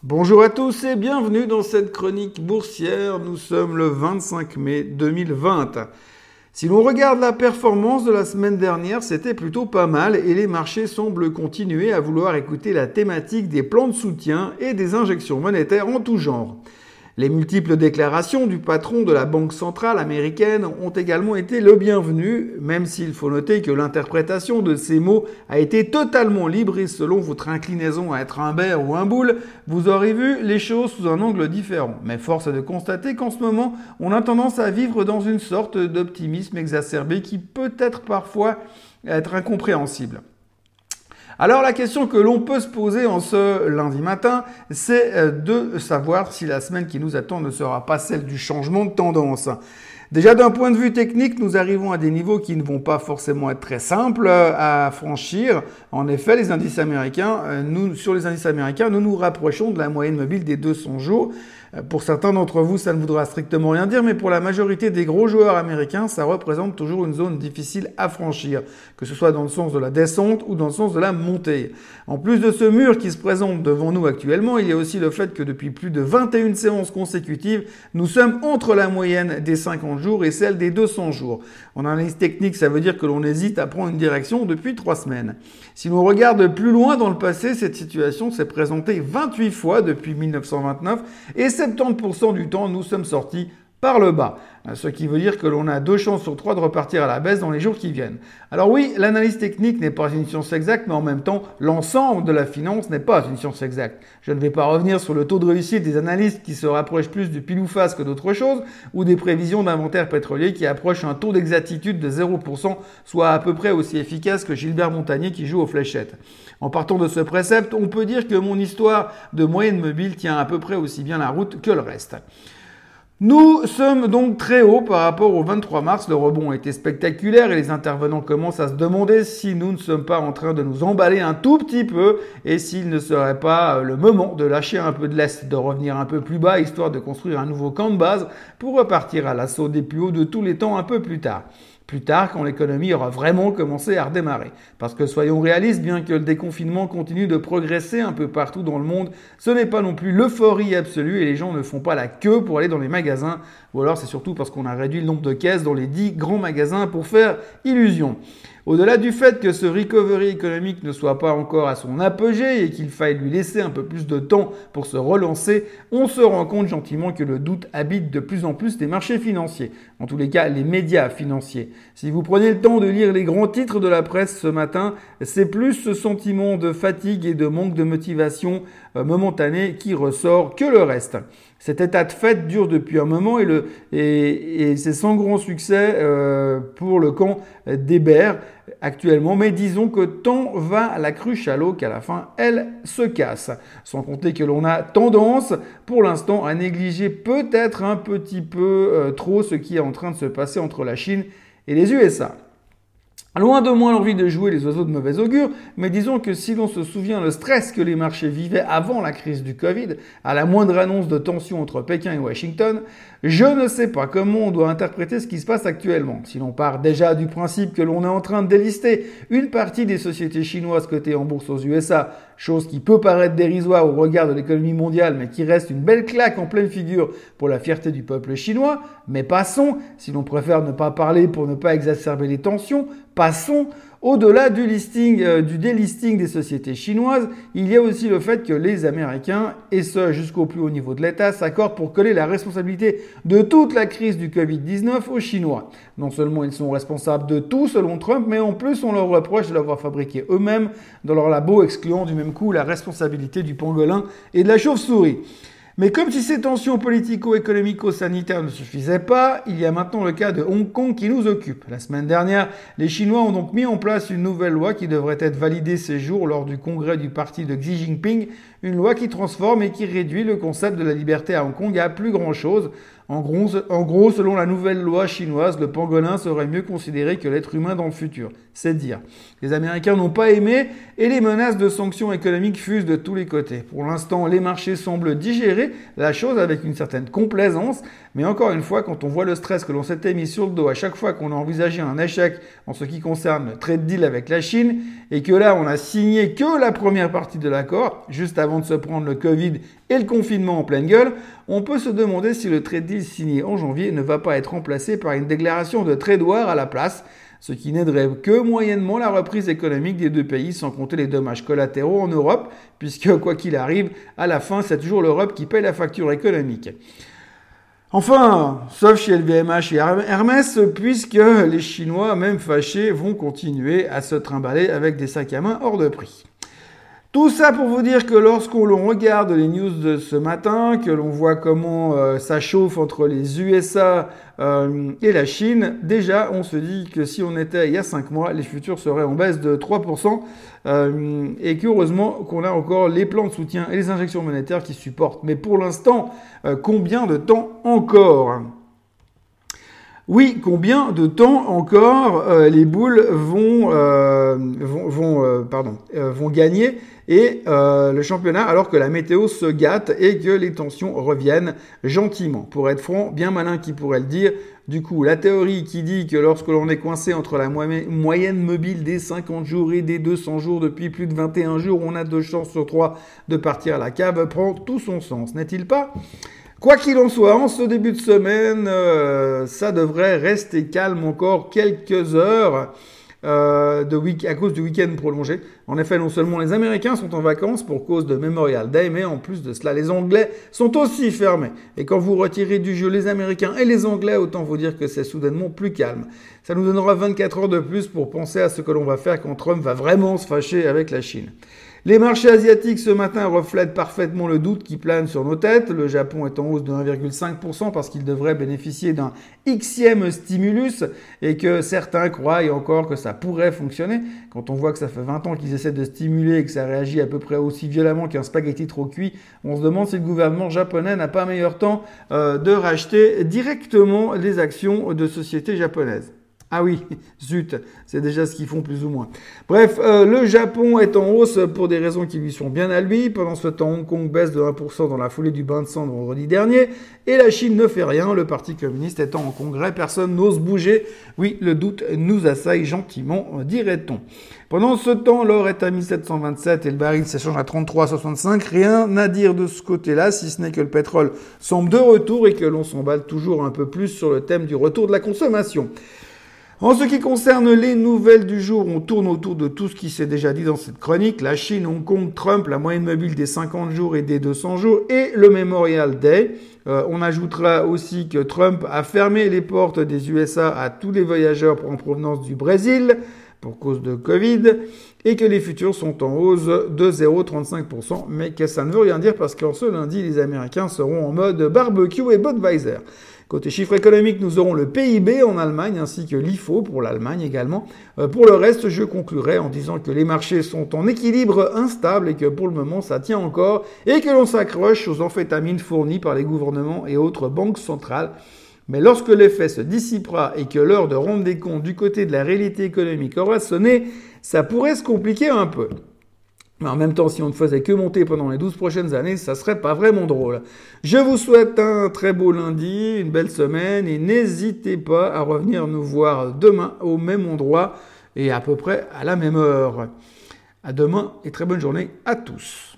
Bonjour à tous et bienvenue dans cette chronique boursière. Nous sommes le 25 mai 2020. Si l'on regarde la performance de la semaine dernière, c'était plutôt pas mal et les marchés semblent continuer à vouloir écouter la thématique des plans de soutien et des injections monétaires en tout genre. Les multiples déclarations du patron de la Banque centrale américaine ont également été le bienvenu, même s'il faut noter que l'interprétation de ces mots a été totalement libre et selon votre inclinaison à être un bear ou un bull, vous aurez vu les choses sous un angle différent. Mais force est de constater qu'en ce moment, on a tendance à vivre dans une sorte d'optimisme exacerbé qui peut être parfois être incompréhensible. Alors la question que l'on peut se poser en ce lundi matin, c'est de savoir si la semaine qui nous attend ne sera pas celle du changement de tendance. Déjà d'un point de vue technique, nous arrivons à des niveaux qui ne vont pas forcément être très simples à franchir. En effet, sur les indices américains, nous nous rapprochons de la moyenne mobile des 200 jours. Pour certains d'entre vous, ça ne voudra strictement rien dire, mais pour la majorité des gros joueurs américains, ça représente toujours une zone difficile à franchir, que ce soit dans le sens de la descente ou dans le sens de la montée. En plus de ce mur qui se présente devant nous actuellement, il y a aussi le fait que depuis plus de 21 séances consécutives, nous sommes entre la moyenne des 50 jours et celle des 200 jours. En analyse technique, ça veut dire que l'on hésite à prendre une direction depuis 3 semaines. Si l'on regarde plus loin dans le passé, cette situation s'est présentée 28 fois depuis 1929 et 70% du temps, nous sommes sortis par le bas. Ce qui veut dire que l'on a 2 chances sur 3 de repartir à la baisse dans les jours qui viennent. Alors oui, l'analyse technique n'est pas une science exacte, mais en même temps, l'ensemble de la finance n'est pas une science exacte. Je ne vais pas revenir sur le taux de réussite des analystes qui se rapprochent plus du pile ou face que d'autres choses, ou des prévisions d'inventaire pétrolier qui approchent un taux d'exactitude de 0%, soit à peu près aussi efficace que Gilbert Montagnier qui joue aux fléchettes. En partant de ce précepte, on peut dire que mon histoire de moyenne mobile tient à peu près aussi bien la route que le reste. Nous sommes donc très haut par rapport au 23 mars. Le rebond a été spectaculaire et les intervenants commencent à se demander si nous ne sommes pas en train de nous emballer un tout petit peu et s'il ne serait pas le moment de lâcher un peu de lest, de revenir un peu plus bas histoire de construire un nouveau camp de base pour repartir à l'assaut des plus hauts de tous les temps un peu plus tard. Plus tard, quand l'économie aura vraiment commencé à redémarrer. Parce que soyons réalistes, bien que le déconfinement continue de progresser un peu partout dans le monde, ce n'est pas non plus l'euphorie absolue et les gens ne font pas la queue pour aller dans les magasins. Ou alors c'est surtout parce qu'on a réduit le nombre de caisses dans les 10 grands magasins pour faire illusion. Au-delà du fait que ce recovery économique ne soit pas encore à son apogée et qu'il faille lui laisser un peu plus de temps pour se relancer, on se rend compte gentiment que le doute habite de plus en plus les marchés financiers. En tous les cas, les médias financiers. Si vous prenez le temps de lire les grands titres de la presse ce matin, c'est plus ce sentiment de fatigue et de manque de motivation momentanée qui ressort que le reste. Cet état de fait dure depuis un moment et c'est sans grand succès pour le camp des bears actuellement. Mais disons que tant va la cruche à l'eau qu'à la fin, elle se casse. Sans compter que l'on a tendance, pour l'instant, à négliger peut-être un petit peu trop ce qui est en train de se passer entre la Chine et les USA. Loin de moi l'envie de jouer les oiseaux de mauvais augure, mais disons que si l'on se souvient le stress que les marchés vivaient avant la crise du Covid, à la moindre annonce de tension entre Pékin et Washington, je ne sais pas comment on doit interpréter ce qui se passe actuellement. Si l'on part déjà du principe que l'on est en train de délister une partie des sociétés chinoises cotées en bourse aux USA, chose qui peut paraître dérisoire au regard de l'économie mondiale, mais qui reste une belle claque en pleine figure pour la fierté du peuple chinois, mais passons, si l'on préfère ne pas parler pour ne pas exacerber les tensions, passons au-delà du délisting des sociétés chinoises, il y a aussi le fait que les Américains, et ce jusqu'au plus haut niveau de l'État, s'accordent pour coller la responsabilité de toute la crise du Covid-19 aux Chinois. Non seulement ils sont responsables de tout selon Trump, mais en plus on leur reproche de l'avoir fabriqué eux-mêmes dans leur labo, excluant du même coup la responsabilité du pangolin et de la chauve-souris. Mais comme si ces tensions politico-économico-sanitaires ne suffisaient pas, il y a maintenant le cas de Hong Kong qui nous occupe. La semaine dernière, les Chinois ont donc mis en place une nouvelle loi qui devrait être validée ces jours lors du congrès du parti de Xi Jinping, une loi qui transforme et qui réduit le concept de la liberté à Hong Kong à plus grand-chose. En gros, selon la nouvelle loi chinoise, le pangolin serait mieux considéré que l'être humain dans le futur. c'est dire. Les Américains n'ont pas aimé et les menaces de sanctions économiques fusent de tous les côtés. Pour l'instant, les marchés semblent digérer la chose avec une certaine complaisance, mais encore une fois, quand on voit le stress que l'on s'était mis sur le dos à chaque fois qu'on a envisagé un échec en ce qui concerne le trade deal avec la Chine, et que là, on a signé que la première partie de l'accord, juste avant de se prendre le Covid et le confinement en pleine gueule, on peut se demander si le trade deal signé en janvier ne va pas être remplacé par une déclaration de trade war à la place, ce qui n'aiderait que moyennement la reprise économique des deux pays, sans compter les dommages collatéraux en Europe, puisque quoi qu'il arrive, à la fin, c'est toujours l'Europe qui paye la facture économique. Enfin, sauf chez LVMH et Hermès, puisque les Chinois, même fâchés, vont continuer à se trimballer avec des sacs à main hors de prix. Tout ça pour vous dire que lorsqu'on regarde les news de ce matin, que l'on voit comment ça chauffe entre les USA et la Chine, déjà on se dit que si on était il y a 5 mois, les futurs seraient en baisse de 3%, et qu'heureusement qu'on a encore les plans de soutien et les injections monétaires qui supportent. Mais pour l'instant, combien de temps encore ? Oui, combien de temps encore les boules vont gagner et le championnat alors que la météo se gâte et que les tensions reviennent gentiment. Pour être franc, bien malin qui pourrait le dire. Du coup, la théorie qui dit que lorsque l'on est coincé entre la moyenne mobile des 50 jours et des 200 jours depuis plus de 21 jours, on a 2 chances sur 3 de partir à la cave, prend tout son sens, n'est-il pas ? Quoi qu'il en soit, en ce début de semaine, ça devrait rester calme encore quelques heures à cause du week-end prolongé. En effet, non seulement les Américains sont en vacances pour cause de Memorial Day, mais en plus de cela, les Anglais sont aussi fermés. Et quand vous retirez du jeu les Américains et les Anglais, autant vous dire que c'est soudainement plus calme. Ça nous donnera 24 heures de plus pour penser à ce que l'on va faire quand Trump va vraiment se fâcher avec la Chine. Les marchés asiatiques ce matin reflètent parfaitement le doute qui plane sur nos têtes. Le Japon est en hausse de 1,5% parce qu'il devrait bénéficier d'un Xème stimulus et que certains croient encore que ça pourrait fonctionner. Quand on voit que ça fait 20 ans qu'ils essaient de stimuler et que ça réagit à peu près aussi violemment qu'un spaghetti trop cuit, on se demande si le gouvernement japonais n'a pas meilleur temps de racheter directement les actions de sociétés japonaises. Ah oui, zut, c'est déjà ce qu'ils font plus ou moins. Bref, le Japon est en hausse pour des raisons qui lui sont bien à lui. Pendant ce temps, Hong Kong baisse de 1% dans la foulée du bain de sang de vendredi dernier. Et la Chine ne fait rien, le Parti communiste étant en congrès, personne n'ose bouger. Oui, le doute nous assaille gentiment, dirait-on. Pendant ce temps, l'or est à 1727 et le baril s'échange à 33,65. Rien à dire de ce côté-là, si ce n'est que le pétrole semble de retour et que l'on s'emballe toujours un peu plus sur le thème du retour de la consommation. En ce qui concerne les nouvelles du jour, on tourne autour de tout ce qui s'est déjà dit dans cette chronique. La Chine, Hong Kong, Trump, la moyenne mobile des 50 jours et des 200 jours et le Memorial Day. On ajoutera aussi que Trump a fermé les portes des USA à tous les voyageurs en provenance du Brésil pour cause de Covid et que les futurs sont en hausse de 0,35%. Mais que ça ne veut rien dire parce qu'en ce lundi, les Américains seront en mode barbecue et Budweiser. Côté chiffres économiques, nous aurons le PIB en Allemagne ainsi que l'IFO pour l'Allemagne également. Pour le reste, je conclurai en disant que les marchés sont en équilibre instable et que pour le moment ça tient encore et que l'on s'accroche aux amphétamines fournies par les gouvernements et autres banques centrales. Mais lorsque l'effet se dissipera et que l'heure de rendre des comptes du côté de la réalité économique aura sonné, ça pourrait se compliquer un peu. Mais en même temps, si on ne faisait que monter pendant les 12 prochaines années, ça serait pas vraiment drôle. Je vous souhaite un très beau lundi, une belle semaine et n'hésitez pas à revenir nous voir demain au même endroit et à peu près à la même heure. À demain et très bonne journée à tous.